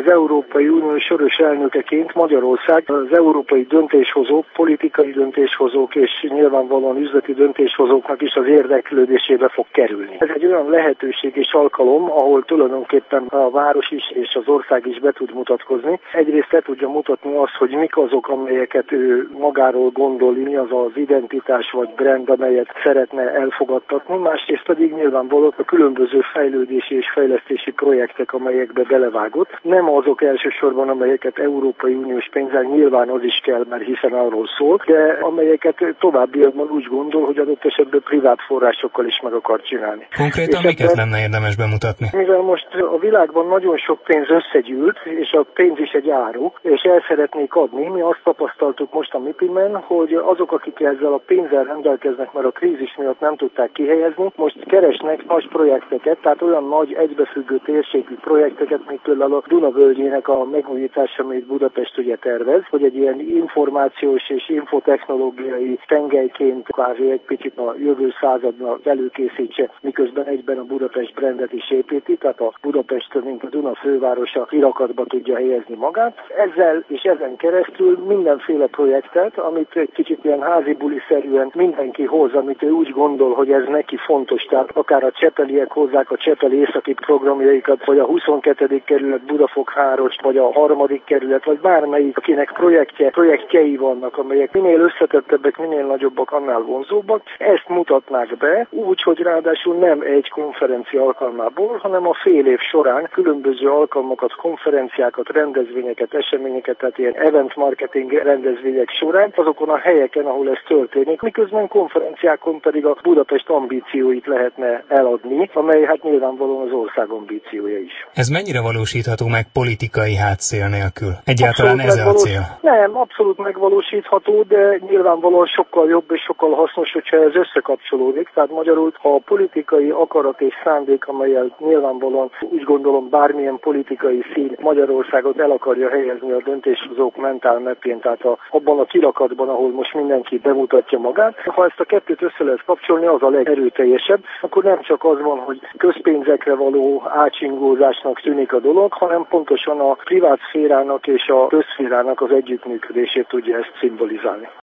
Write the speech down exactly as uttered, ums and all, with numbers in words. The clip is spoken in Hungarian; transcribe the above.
Európai Unió soros elnökeként Magyarország az európai döntéshozók, politikai döntéshozók és nyilvánvalóan üzleti döntéshozóknak is az érdeklődésébe fog kerülni. Ez egy olyan lehetőség és alkalom, ahol tulajdonképpen a város is és az ország is be tud mutatkozni. Egyrészt le tudja mutatni azt, hogy mik azok, amelyeket ő magáról gondol, mi az az identitás vagy brand, amelyet szeretne elfogadtatni, másrészt pedig nyilvánvalóan a különböző fejlődési és fejlesztési projektek, amelyekbe belevágott. Nem azok elsősorban, amelyeket Európai Uniós pénzzel, nyilván az is kell, mert hiszen arról szól, de amelyeket továbbiakban úgy gondol, hogy adott esetben privát forrásokkal is meg akar csinálni. Konkrétan és miket lenne érdemes bemutatni? Mivel most a világban nagyon sok pénz összegyűlt, és a pénz is egy áru, és el szeretnék adni, mi azt tapasztaltuk most a MIPIM-en, hogy azok, akik ezzel a pénzzel rendelkeznek, mert a krízis miatt nem tudták kihelyezni, most keresnek nagy projekteket, tehát olyan nagy egybefüggő térségi projekteket, mint például a Duna-völgyének a megújítása, amit Budapest ugye tervez, hogy egy ilyen információs és infotechnológiai tengelyként kvázi egy picit a jövő századnak előkészítse, miközben egyben a Budapest brandet is építi, tehát a Budapest, mint a Duna fővárosa kirakatba tudja helyezni magát. Ezzel és ezen keresztül mindenféle projektet, amit egy kicsit ilyen házi buliszerűen mindenki hoz, amit ő úgy gondol, hogy ez neki fontos, tehát akár a csepeliek hozzák a csepeli északi programjaikat, vagy a huszonkettedik kerület Budafok-Háros, vagy a harmadik kerület, vagy bármelyik, akinek projektje, projektjei vannak, amelyek minél összetettebbek, minél nagyobbak, annál vonzóbbak. Ezt mutatnák be, úgy, hogy ráadásul nem egy konferencia alkalmából, hanem a fél év során különböző alkalmakat, konferenciákat, rendezvényeket, eseményeket, tehát ilyen event marketing rendezvények során, azokon a helyeken, ahol ez történik, miközben konferenciákon pedig a Budapest ambícióit lehetne eladni, amely hát nyilvánvalóan az ország ambíciója is. Ez mennyire valósítható meg politikai hátszél nélkül? Egyáltalán Abszolút ez a cél? Nem, abszolút megvalósítható, de nyilvánvalóan sokkal jobb és sokkal hasznos, hogyha ez összekapcsolódik. Tehát magyarul, ha a politikai akarat és szándék, amelyel nyilvánvalóan úgy gondolom bármilyen politikai szín Magyarországot el akarja helyezni a döntéshozók mentál mapjén, tehát a, abban a kirakatban, ahol most mindenki bemutatja magát. Ha ezt a kettőt össze lehet kapcsolni, az a legerőteljesebb, akkor nem csak az van, hogy közpénzekre való átsingózásnak tűnik a dolog, hanem pontosan a privát szférának és a közszférának az együttműködését tudja ezt szimbolizálni.